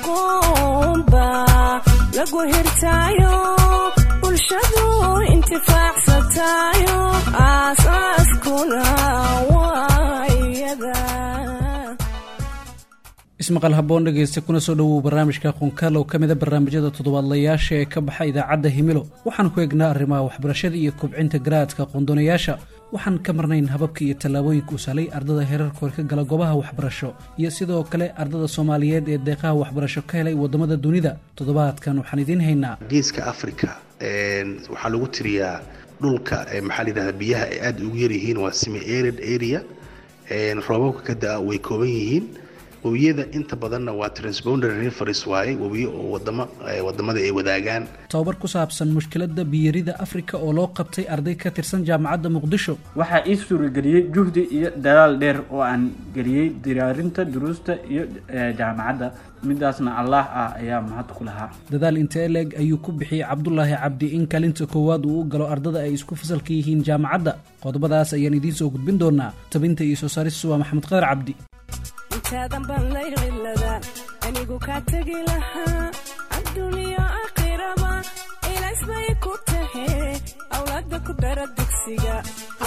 aqoonba lagu hirtaayo bulshadu intifaacsatayo aasaaskuna waayada. ismaqal haboon dhegeysta kuna soo dhawow barnaamijka aqoonkaal oo kamida barnaamijyada toddobaadlayaasha ee ka baxa idaacadda Himilo. waxaan ku eegnaa arrimaha waxbarashada iyo kobcinta garaadka aqoon-doonayaasha. waxaan ka marnayn hababka iyo tallaabooyinka u sahlay ardada heerarka hore ka gala goobaha waxbarasho iyo sidoo kale ardada Soomaaliyeed ee deeqaha waxbarasho ka helay wadamada dunida. toddobaadkan waxaan idiin haynaa geeska Afrika waxaa lagu tiriyaa dhulka maxaa la yiraahdaa biyaha ay aad ugu yar yihiin waa semi arid area roobabka ka daa way kooban yihiin. wabiyada inta badanna waa transboundary rivers waaye wabiyo oo wadamada ay wadaagaan. tababar ku saabsan mushkiladda biyarida Afrika oo loo qabtay arday ka tirsan jaamacadda Muqdisho. waxaa ii suurageliyay juhdi iyo dadaal dheer oo aan geliyay diyaarinta duruusta iyo jaamacadda midaasna Allah ayaa mahad ku lahaa. dadaal intee leeg ayuu ku bixiyay Cabdullaahi Cabdi in kalinta koowaad uu galo ardada ay isku fasalka yihiin jaamacadda. qodobadaas ayaan idiin soo gudbin doonaa. tabinta iyo soo saarista waa Maxamed Qadar Cabdi. intaadan baan laylada anigu ka tagi lahaa adduuniya aakhiraba ilaasbay ku tahay awlaada ku dara dugsiga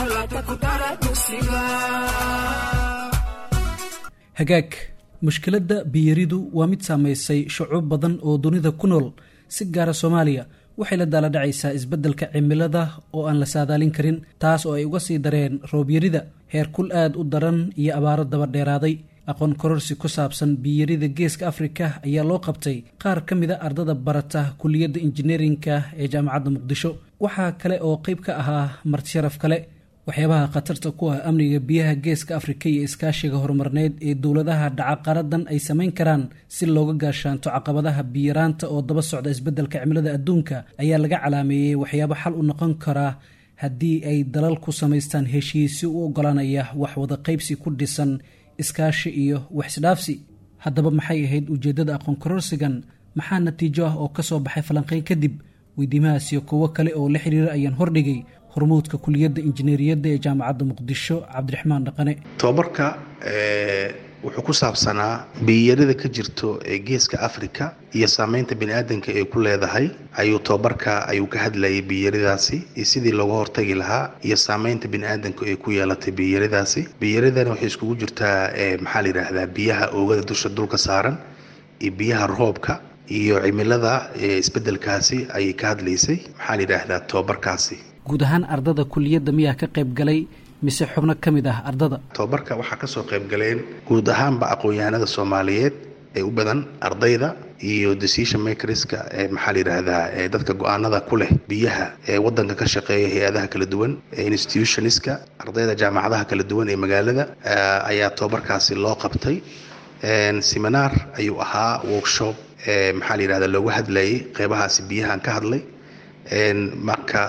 hagaag. mushkiladda biyaridu waa mid saameysay shucuub badan oo dunida ku nool. si gaara Soomaaliya waxay la dala dhacaysaa isbeddelka cimilada oo aan la saadaalin karin, taas oo ay uga sii dareen roob yarida, heerkul aad u daran iyo abaaro daba dheeraaday. aqoon kororsi ku saabsan biyarida geeska Afrika ayaa loo qabtay qaar ka mid ah ardada barata kulliyadda injineerinka ee jaamacadda Muqdisho. waxaa kale oo qayb ka ahaa marti sharaf kale. waxyaabaha khatarta ku ah amniga biyaha geeska Afrika iyo iskaashiga horumarneed ee dowladaha dhaca qaradan ay samayn karaan si looga gaashaanto caqabadaha biyaraanta oo daba socda isbeddelka cimilada adduunka ayaa laga calaameeyay waxyaabo xal u noqon kara haddii ay dalal ku samaystaan heshiisyo u oggolaanaya wax wada qaybsi ku dhisan iskaashi iyo waxisdhaafsi. haddaba maxay ahayd ujeeddada aqoon kororsigan? maxaa natiijo ah oo ka soo baxay falanqayn kadib? weydiimahaas iyo kuwo kale oo la xiriira ayaan hordhigay hormuudka kulliyadda injineeriyadda ee jaamacadda Muqdisho Cabdiraxmaan Dhaqane. tababarka wuxuu ku saabsanaa biyarida ka jirto ee geeska Afrika iyo saameynta bini'aadanka ay ku leedahay. ayuu ka hadlayay biyaridaasi iyo sidii looga hortagi lahaa iyo saameynta bini'aadanka ay ku yeelatay biyaridaasi. biyaridana waxay iskugu jirtaa maxaa la yiraahdaa biyaha oogada dusha dulka saaran iyo biyaha roobka iyo cimilada isbeddelkaasi ayay ka hadlaysay. maxaa la yiraahdaa tababarkaasi guud ahaan ardada kulliyadda miyaa ka qayb galay mise xubno ka mid ah ardada? tababarka waxaa ka soo qayb galeen guud ahaanba aqoon-yahanada Soomaaliyeed ee u badan ardayda iyo decision makerska maxaa la yiraahdaa dadka go'aanada ku leh biyaha ee wadanka ka shaqeeya hay'adaha kala duwan institutionska ardayda jaamacadaha kala duwan ee magaalada ayaa tababarkaasi loo qabtay. seminar ayuu ahaa workshop maxaa la yiraahdaa loogu hadlayay qeybahaasi biyahan ka hadlay. marka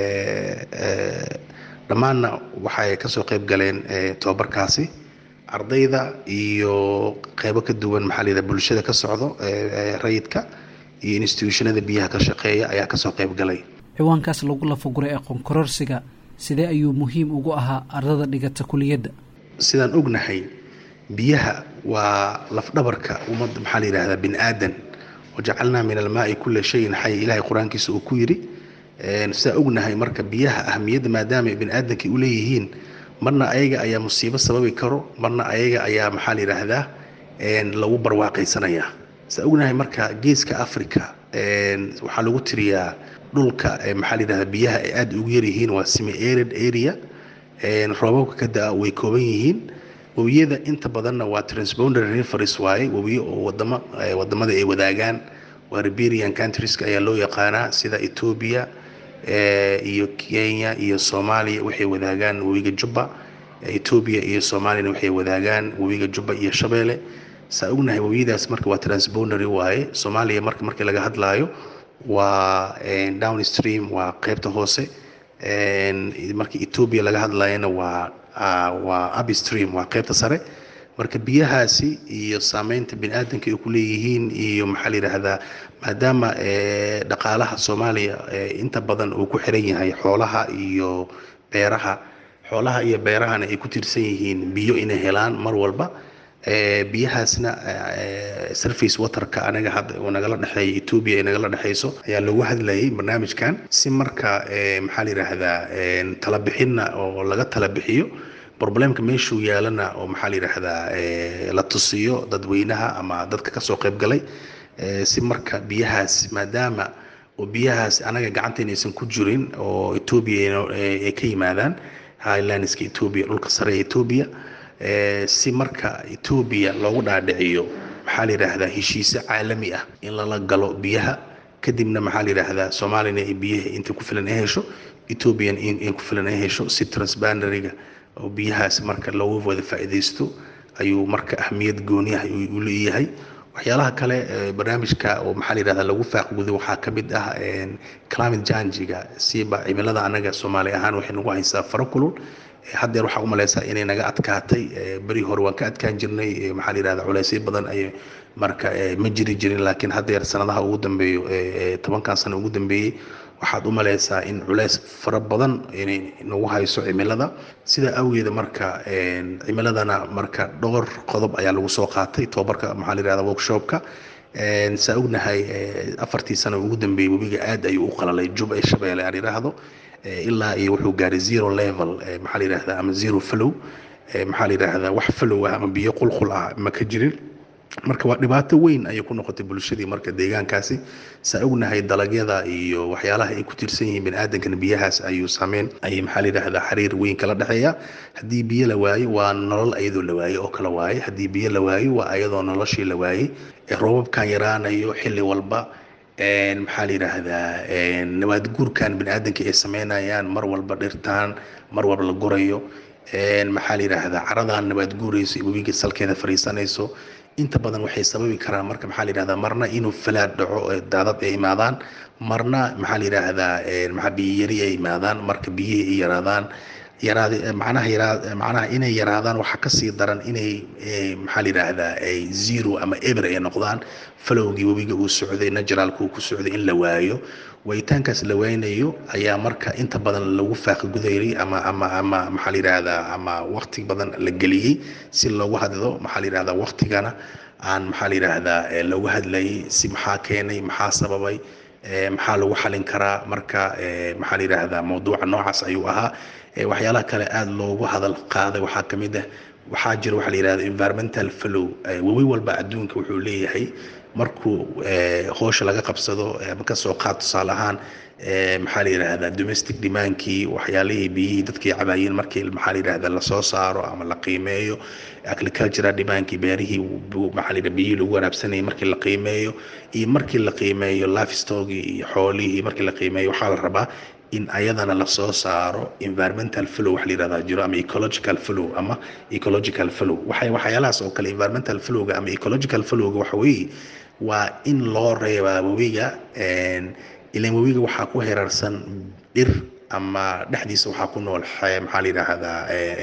dhammaanna waxay ka soo qayb galeen tababarkaasi ardayda iyo qaybo ka duwan maxaa la yiraahdaa bulshada ka socdo rayidka iyo institutionada biyaha ka shaqeeya ayaa ka soo qayb galay. ciwaankaas lagu lafaguray aqoon kororsiga sidee ayuu muhiim ugu ahaa ardada dhigata kulliyadda? sidaan ognahay biyaha waa lafdhabarka ummadda maxaa la yiraahdaa bini'aadan wajacalnaa min almaa'i kulla shayin xay. ilaahay qur-aankiisa uu ku yidhi sidaa ognahay marka biyaha ahamiyadda maadaama bini'aadanka u leeyihiin marna ayaga ayaa musiibo sababi karo marna ayaga ayaa maxaa la yiraahdaa lagu barwaaqaysanayaa. sidaa ognahay marka geeska Afrika waxaa lagu tiriyaa dhulka maxaa la yiraahdaa biyaha ay aad ugu yar yihiin waa semi arid area roobabka ka daa way kooban yihiin. wabiyada inta badanna waa transboundary rivers waaye wabiyo oo wadamada ay wadaagaan waa riparian countries ayaa loo yaqaanaa sida Ethiopia iyo Kenya iyo Soomaaliya waxay wadaagaan wabiga Jubba. Ethiopia iyo Soomaaliya waxay wadaagaan wabiga Jubba iyo Shabeelle. saa ognahay wabiyadaas marka waa transboundary waaye. Soomaaliya markii laga hadlaayo waa downstream waa qaybta hoose. markii Ethiopia laga hadlaayana waa upstream waa qaybta sare. marka biyahaasi iyo saameynta bini'aadanka ay ku leeyihiin iyo maxaa la yiraahdaa maadaama dhaqaalaha Soomaaliya inta badan uu ku xiran yahay xoolaha iyo beeraha. xoolaha iyo beerahana ay ku tirsan yihiin biyo inay helaan mar walba. biyahaasna surface waterka anaga hadda oo nagala dhexeeya Ethiopia ee nagala dhexeyso ayaa lagu hadlayay barnaamijkan si marka maxaa la yiraahdaa tala bixinna oo laga tala bixiyo problemka meeshuu yaalana oo maxaa la yiraahdaa la tusiyo dadweynaha ama dadka ka soo qayb galay si marka biyahaas maadaama oo biyahaas anaga gacanteena aysan ku jirin oo Ethiopia ay ka yimaadaan highlandska Ethiopia dhulka sare ee Ethiopia si marka Ethiopia loogu dhaadhiciyo maxaa la yiraahdaa heshiisyo caalami ah in la galo biyaha kadibna maxaa la yiraahdaa Soomaaliya ay biyaha inta ku filan ay hesho Ethiopia in ku filan ay hesho si transboundary-ga oo biyahaas marka loogu wada faa'iideysto ayuu marka ahmiyad gooni ah u leeyahay waxyaalaha kale barnaamijka oo maxaa la yiraahdaa lagu faaqgudo waxaa ka mid ah climate change-ga siba cimilada anaga Soomaali ahaan waxay nagu haysaa farakulul hadda waxa u maleysaa inay naga adkaatay bari hore waan ka adkaan jirnay maxaa la yiraahdaa culeysyo badan ay marka ma jirin laakiin hadda sanadaha ugu dambeeyo 10 sano ugu dambeeyay waxaad u maleysaa in culeys fara badan inay nagu hayso cimilada sida awgeeda marka cimiladana marka dhowr qodob ayaa lagu soo qaatay tababarka maxaa la yiraahdaa workshopka saa ognahay 4 sano ugu dambeeyay wabiga aad ayuu u qalalay Jub ee Shabeelle aan yiraahdo ilaa iyo wuxuu gaaray zero level maxaa la yiraahdaa ama zero flow maxaa la yiraahdaa wax flow ah ama biyo qulqul ah ma ka jirin marka waa dhibaato weyn ay ku noqotay bulshadii marka deegaankaasi saa ognahay dalagyada iyo waxyaalaha ay ku tirsan yihiin bini'aadanka biyahaas ayuu saameyn ay maxaa la yiraahdaa xiriir weyn kala dhaxeeya hadii biyo la waayo waa nolol ayadoo la waayo oo kala waayo hadii biyo la waayo waa ayadoo noloshii la waayay roobabkan yaraanayo xilli walba maxaa la yiraahdaa nabaad guurkan bini'aadanka ay sameynayaan mar walba dhirtaan mar walba la gurayo maxaa la yiraahdaa caradan nabaad guurayso wabiga salkeeda fariisanayso inta badan waxay sababi karaan marka maxaa la yiraahdaa marna inuu falaad dhaco daadad ay imaadaan marna maxaa la yiraahdaa maxaa biyo yari ay imaadaan marka biyaha ay yaraadaan macnaha inay yaraadaan waxa ka sii daran inay maxaa la yiraahdaa ay zero ama ever ay noqdaan falowgii wabiga uu socday naturalku ku socday in la waayo waytaankaas la waynayo ayaa marka inta badan lagu faaqgudayay ama maxaa la yiraahdaa ama waqti badan la geliyay si loogu hadlo maxaa la yiraahdaa waqtigana aan maxaa la yiraahdaa loogu hadlayay si maxaa keenay maxaa sababay maxaa lagu xalin karaa marka maxaa la yiraahdaa mowduuca noocaas ayuu ahaa waxyaalaha kale aad loogu hadal qaaday waxaa ka mid ah waxaa jira waxa la yiraahdaa environmental flow wabi walba adduunka wuxuu leeyahay markuu hoosh laga qabsado ama ka soo qaad tusaale ahaan maxaa la yiraahdaa domestic demandkii waxyaalihii biyihii dadkii cabaayeen markii maxaa la yiraahdaa la soo saaro ama la qiimeeyo agricultural demandkii beerihii maxaa la yiraahdaa biyihii lagu waraabsanayay markii la qiimeeyo iyo markii la qiimeeyo livestock iyo xoolihii markii la qiimeeyo waxaa la rabaa in ayadana la soo saaro environmental flow wax la yiraahdaa jiro ama ecological flow waxyaalahaas oo kale environmental flowga ama ecological flowga waxa weeye waa in loo reebaa wabiga ilaan wabiga waxaa ku heerarsan dhir ama dhexdiisa waxaa ku nool maxaa la yiraahdaa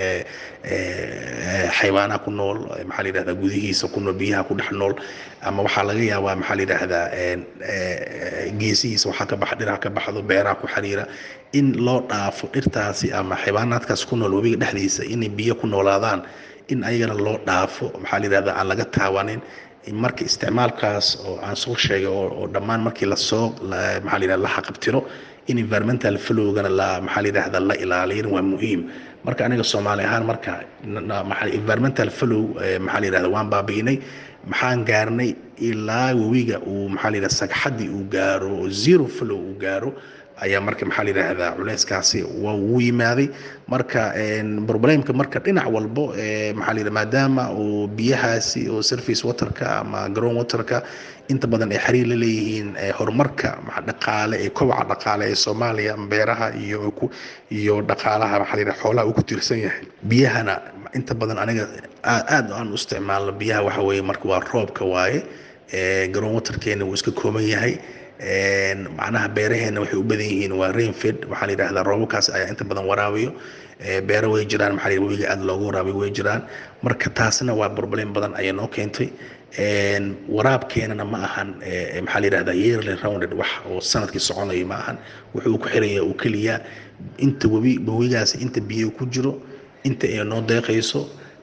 xayawaanaha ku nool maxaa la yiraahdaa gudihiisa ku nool biyaha ku dhex nool ama waxaa laga yaabaa maxaa la yiraahdaa geesihiisa waxaa ka baxa dhiraha ka baxdo beeraha ku xiriira in loo dhaafo dhirtaasi ama xayawaanaadkaas ku nool wabiga dhexdiisa inay biyo ku noolaadaan in ayagana loo dhaafo maxaa la yiraahdaa aan laga taawanin marka isticmaalkaas oo aan soo sheegay oo dhammaan markii la soo maxaa la yiraahdaa la xaqabtiro in environmental flowgana la maxaa la yiraahdaa la ilaaliyo waa muhiim marka aniga Soomaali ahaan marka environmental flow maxaa la yiraahdaa waan baabiinay maxaan gaarnay ilaa wabiga uu maxaa la yiraahdaa sagxadii uu gaaro zero flow uu gaaro ayaa marka maxaa la yiraahdaa culeyskaasi waa uu yimaaday marka problemka marka dhinac walbo maxaa la yiraahdaa maadaama uu biyahaasi oo surface waterka ama ground waterka inta badan ay xiriir la leeyihiin horumarka dhaqaale ee kobaca dhaqaale ee Soomaaliya beeraha iyo dhaqaalaha maxaa la yiraahdaa xoolaha uu ku tiirsan yahay biyahana inta badan aniga aad aan u isticmaalno biyaha waxa weeye marka waa roobka waaye ground waterkeena uu iska kooban yahay macnaha beeraheena waxay u badan yihiin waa rainfed waxaa la yiraahdaa roobabkaas ayaa inta badan waraabiyo beero way jiraan maxaa la yiraahdaa wabiga aad loogu waraabiyo way jiraan marka taasna waa problem badan ayay noo keentay waraabkeenana ma ahan maxaa la yiraahdaa yearly rounded wax oo sanadkii soconaya ma ahan wuxuu ku xiraya oo kaliya inta wabigaas inta biyo ku jiro inta ay noo deeqayso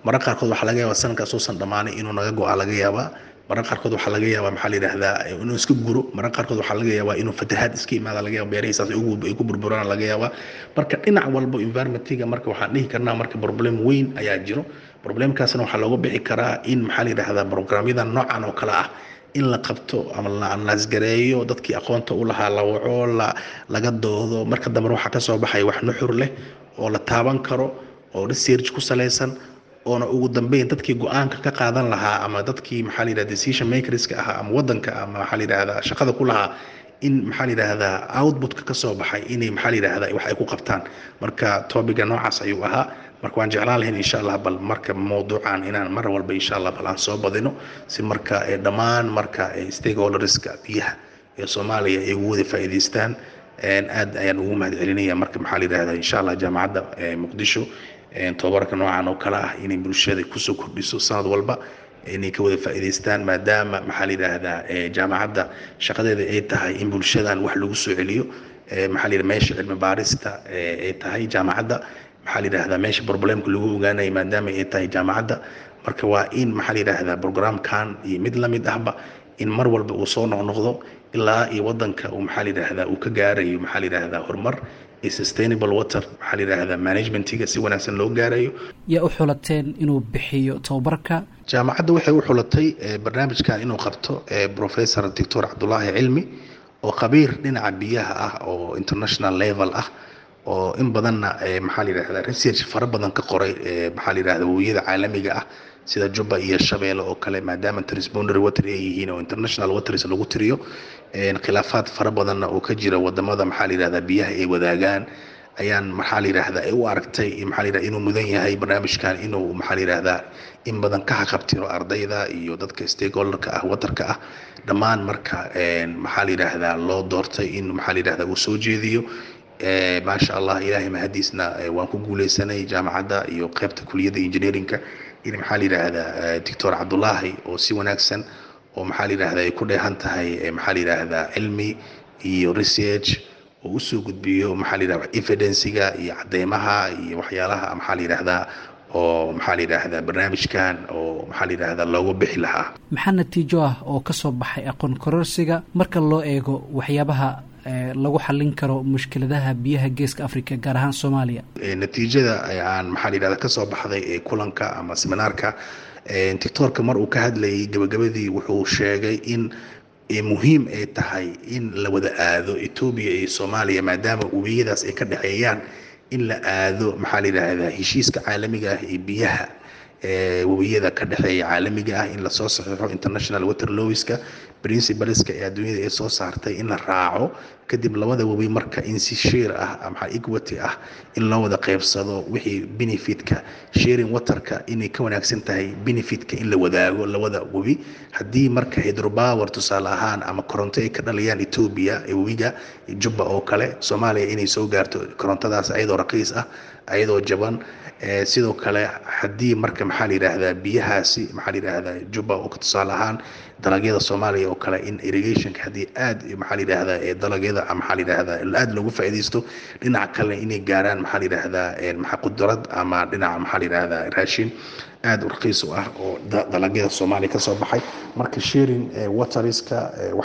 mararka qaarkood waxaa laga yaabaa sanadkaas uusan dhammaanay inuu naga go-a laga yaabaa mararka qaarkood waxaa laga yaabaa maxaa la yidhaahdaa inuu iska guro mararka qaarkood waxaa laga yaabaa inuu fatahaad iska imaada laga yaaba beerahiisaas ay ku burburaan laga yaabaa marka dhinac walba environmentiga marka waxaan dhihi karnaa marka problem weyn ayaa jiro problemkaasna waxaa looga bixi karaa in maxaa la yidhaahdaa programyada noocan oo kale ah in la qabto ama la naasgareeyo dadkii aqoonta u lahaa la waco laga doodo marka dambe waxaa kasoo baxaya wax nuxur leh oo la taaban karo oo research ku salaysan oona ugu dambeyn dadkii go-aanka ka qaadan lahaa ama dadkii maxaa la yidhahda decision makerska ahaa ama wadanka ama maxaa la yidhahdaa shaqada ku lahaa in maxaa la yidhahdaa outputka ka soo baxay inay maxaa la yidhahdaa wax ay ku qabtaan marka topiga noocaas ayuu ahaa marka waan jeclaan lahayn insha allah bal marka mawduucan inaan mar walba insha allah bal aan soo badino si marka dhammaan marka stakeholderska biyaha ee Soomaaliya ay ugu wada faa'iideystaan aad ayaan ugu mahadcelinaya marka maxaa la yidhahdaa insha allah jaamacadda Muqdisho tababarka noocan oo kale ah inay bulshada ku soo kordhiso sanad walba inay ka wada faa'iideystaan maadaama maxaa la yidhaahdaa jaamacadda shaqadeeda ay tahay in bulshadan wax lagu soo celiyo maxaa la yidhahdaa meesha cilmi baarista ay tahay jaamacadda maxaa la yidhaahdaa meesha problemka lagu ogaanayo maadaama ay tahay jaamacadda marka waa in maxaa la yidhaahdaa programkan iyo mid la mid ahba in mar walba uu soo noqnoqdo ilaa iyo wadanka uu maxaa la yidhaahdaa uu ka gaarayo maxaa la yidhaahdaa horumar sustainable water maxaa la yidhaahdaa managementiga si wanaagsan loo gaarayo yaa u xulateen inuu bixiyo tababarka jaamacadda waxay u xulatay barnaamijkan inuu qabto professor Dr. Cabdullaahi Cilmi oo khabiir dhinaca biyaha ah oo international level ah oo in badanna maxaa la yidhaahdaa research fara badan ka qoray maxaa la yidhaahdaa webiyada caalamiga ah sida Juba iyo Shabeelle oo kale maadaama transboundary water ay yihiin oo international waters lagu tiriyo khilaafaad fara badanna oo ka jira wadamada maxaa la yidhaahdaa biyaha ay wadaagaan ayaan maxaa la yidhaahdaa ay u aragtay maxaa la yidhaahdaa inuu mudan yahay barnaamijkan inuu maxaa la yidhaahdaa in badan ka haqabtiro ardayda iyo dadka stakeholderka ah watarka ah dhammaan marka maxaa la yidhaahdaa loo doortay in maxaa la yidhaahdaa uu soo jeediyo maasha allah ilaahay mahadiisna waan ku guuleysanay jaamacadda iyo qaybta kuliyadda engineeringka in maxaa la yidhaahdaa Dr. Cabdullaahi oo si wanaagsan oo maxaa la yidhaahdaa ay ku dheehan tahay maxaa la yidhaahdaa cilmi iyo research oo u soo gudbiyo maxaa la yidhaahdaa evidence-ga iyo cadeymaha iyo waxyaalaha maxaa la yidhaahdaa oo maxaa la yidhaahdaa barnaamijkan oo maxaa la yidhaahdaa loogu bixi lahaa maxaa natiijo ah oo ka soo baxay aqoon kororsiga marka loo eego waxyaabaha lagu xallin karo mushkiladaha biyaha geeska Afrika gaar ahaan Soomaaliya natiijada aan maxaa la yidhaahdaa ka soo baxday kulanka ama seminaarka tiktoorka mar uu ka hadlayay gabagabadii wuxuu sheegay in muhiim ay tahay in la wada aado Ethiopia iyo Soomaaliya maadaama webiyadaas ay ka dhaxeeyaan in la aado maxaa la yidhaahdaa heshiiska caalamiga ah ee biyaha webiyada ka dhaxeeya caalamiga ah in la soo saxiixo international water laws-ka principleska ee adduunyada ay soo saartay in la raaco kadib labada webi marka in si share ah ama equity ah in loo wada qaybsado wixii benefitka sharing waterka inay ka wanaagsan tahay benefitka in la wadaago labada webi haddii marka hydropower tusaale ahaan ama koronto ay ka dhaliyaan Ethiopia ee webiga Juba oo kale Soomaaliya inay soo gaarto korontadaas ayadoo raqiis ah ayadoo jaban sidoo kale haddii marka maxaa la yidhaahdaa biyahaasi maxaa la yidhaahdaa Juba oo tusaale ahaan dalagyada Soomaaliya oo kale in irrigation haddii aad maxaa la yidhaahdaa dalagyada maxaa la yidhaahdaa aad loogu faa'iideysto dhinaca kale inay gaaraan maxaa la yidhaahdaa maxaa qudrad ama dhinaca maxaa la yidhaahdaa raashin aad u raqiis u ah oo dalagyada Soomaaliya ka soo baxay marka sharing wateriska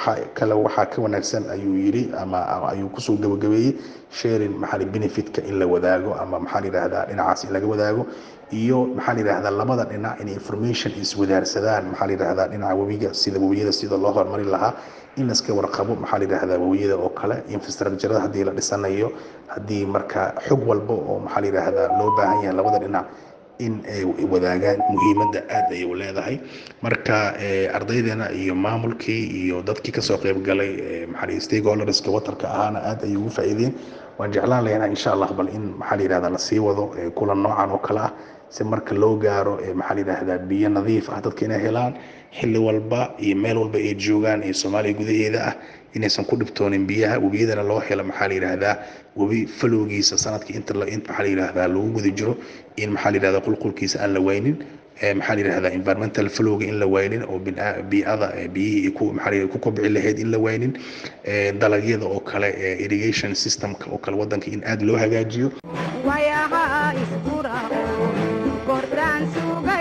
waxaa ka wanaagsan ayuu yiri ama ayuu ku soo gabagabeeyay sharing maxaa la benefitka in la wadaago ama maxaa la yidhaahdaa dhinacaas in laga wadaago iyo maxaa la yidhaahdaa labada dhinac in information is wadaarsadaan maxaa la yidhaahdaa dhinaca webiga sida loo horumarin lahaa in la iska warqabo maxaa la yidhaahdaa webiyada oo kale infrastructure haddii la dhisanayo haddii marka xog walba oo maxaa la yidhaahdaa loo baahan yahay labada dhinac in ay wadaagaan muhiimadda aad ay u leedahay marka ardaydeena iyo maamulkii iyo dadkii ka soo qayb galay maxaa la stakeholderska waterka ahaana aad ay ugu faa'iideen waan jeclaan lahaynaa insha Allah bal in maxaa la yiraahdaa la sii wado kulan noocan oo kale ah si marka loo gaaro maxaa la yiraahdaa biyo nadiif ah dadka inay helaan xilli walba iyo meel walba ay joogaan ee Soomaaliya gudaheeda ah inaysan ku dhibtoonin biyaha webiyadana loo helo maxaa la yiraahdaa webi falowgiisa sanadkii inta maxaa la yiraahdaa lagu guda jiro in maxaa la yiraahdaa qulqulkiisa aan la waynin maxaa la yiraahdaa environmental flowga in la waynin oo bii'ada biyihii ku maxaa la ku kobci lahayd in la waynin dalagyada oo kale irrigation systemka oo kale wadanka in aad loo hagaajiyo wayaha isbura kordaan suuga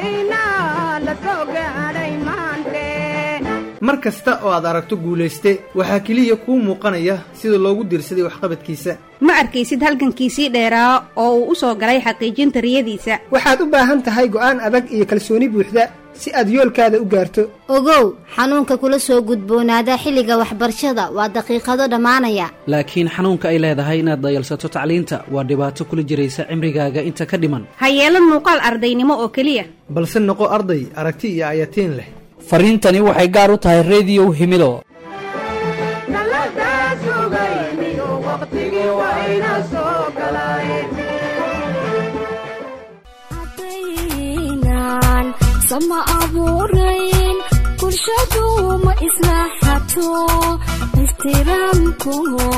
mar kasta oo aad aragto guulayste waxaa keliya kuu muuqanaya sida loogu diirsaday waxqabadkiisa. ma arkaysid halgankiisii dheeraa oo uu u soo galay xaqiijinta riyadiisa. waxaad u baahan tahay go'aan adag iyo kalsooni buuxda si aad yoolkaada u gaarto. ogow, xanuunka kula soo gudboonaada xilliga waxbarashada waa daqiiqado dhammaanaya. laakiin xanuunka ay leedahay inaad dayalsato tacliinta waa dhibaato kula jiraysa cimrigaaga inta ka dhiman. ha yeelan muuqaal ardaynimo oo keliya, balse noqo arday aragti iyo ayatiin leh. fariintani waxay gaar u tahay Radio Himilo. sama abuurayn bulshadu ma islaaxato ixtiraamku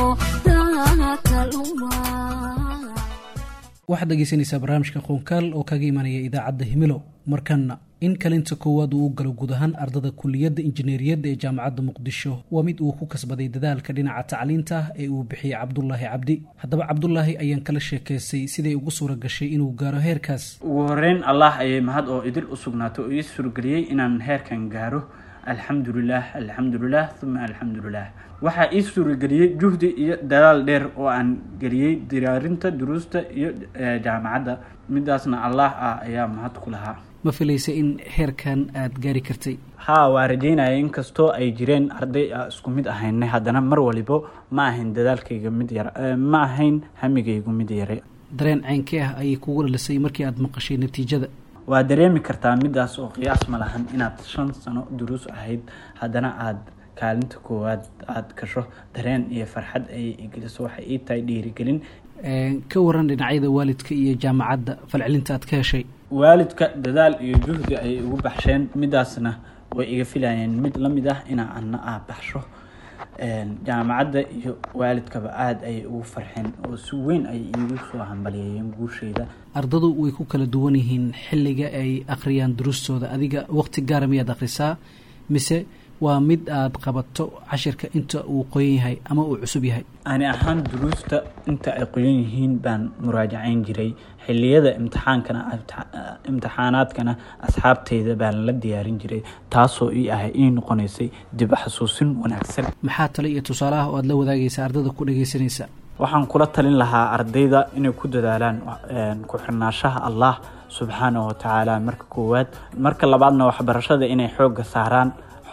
waxaad dhegeysanaysaa barnaamijka qoonkaal oo kaga imanaya idaacadda Himilo. markana in kalinta koowaad uu galo guud ahaan ardada kulliyadda injineeriyadda ee jaamacadda muqdisho waa mid uu ku kasbaday dadaalka dhinaca tacliinta ee uu bixiyey cabdulaahi cabdi. haddaba cabdulaahi ayaan kala sheekaystay siday ugu suura gashay inuu gaaro heerkaas. ugu horeyn allah ayay mahad oo idil u sugnaato oo ii suurageliyey inaan heerkan gaaro. alxamdulilah alxamdulilah uma alxamdulilah. waxaa ii suurageliyey juhdi iyo dadaal dheer oo aan geliyey diyaarinta duruusta iyo jaamacadda. midaasna allah ayaa mahad ku lahaa. ma filaysa in heerkan aad gaari kartay? haa, waa rajeynaya inkastoo ay jireen arday isku mid ahayna haddana mar walibo ma ahayn dadaalkayga mid yar, ma ahayn hamigaygu mid yare. dareen ceynkee ah ayay kugu dhalisay markii aad maqashay natiijada? waa dareemi kartaa midaas oo qiyaas ma lahan inaad 5 sano duruus ahayd haddana aad kaalinta koowaad aad gasho. dareen iyo farxad ayay igeliso, waxay ii tahay dhiirigelin. ka waran dhinacyada waalidka iyo jaamacadda falcelinta aad ka heshay? waalidka dadaal iyo juhdi ayay ugu baxsheen, midaasna way iga filayeen mid la mid ah inaa anna baxsho. jaamacadda iyo waalidkaba aad ayay ugu farxeen oo si weyn ay iigu soo hambalyeeyeen guushayda. ardadu way ku kala duwan yihiin xilliga ay akhriyaan duruustooda. adiga waqti gaara miyaad akhrisaa mise waa mid aad qabato cashirka inta uu qoyan yahay ama uu cusub yahay? ani ahaan duruusta inta ay qoyan yihiin baan muraajacayn jiray. xilliyada imtixaanaadkana asxaabteyda baan la diyaarin jiray, taasoo ii noqonaysay dib xasuusin wanaagsan. maxaa tale iyo tusaale ah oo aad la wadaagaysa ardada ku dhageysanaysa? waxaan kula talin lahaa ardayda inay ku dadaalaan ku xirnaanshaha allah subxaanahu watacaala marka koowaad. marka labaadna waxbarashada inay xooga saaraan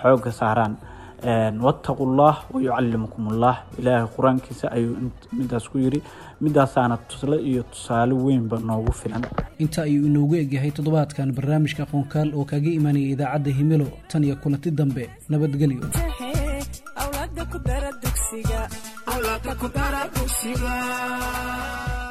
wattaqullah wayucallimukumullah. ilaahay qur-aankiisa ayuu midaas ku yiri. midaasaana tusle iyo tusaale weynba noogu filan. inta ayuu inoogu egyahay toddobaadkan barnaamijka qoonkaal oo kaga imanaya idaacadda Himilo. tan iyo kulanti dambe, nabadgelyo. awlaadda ku dara dugsiga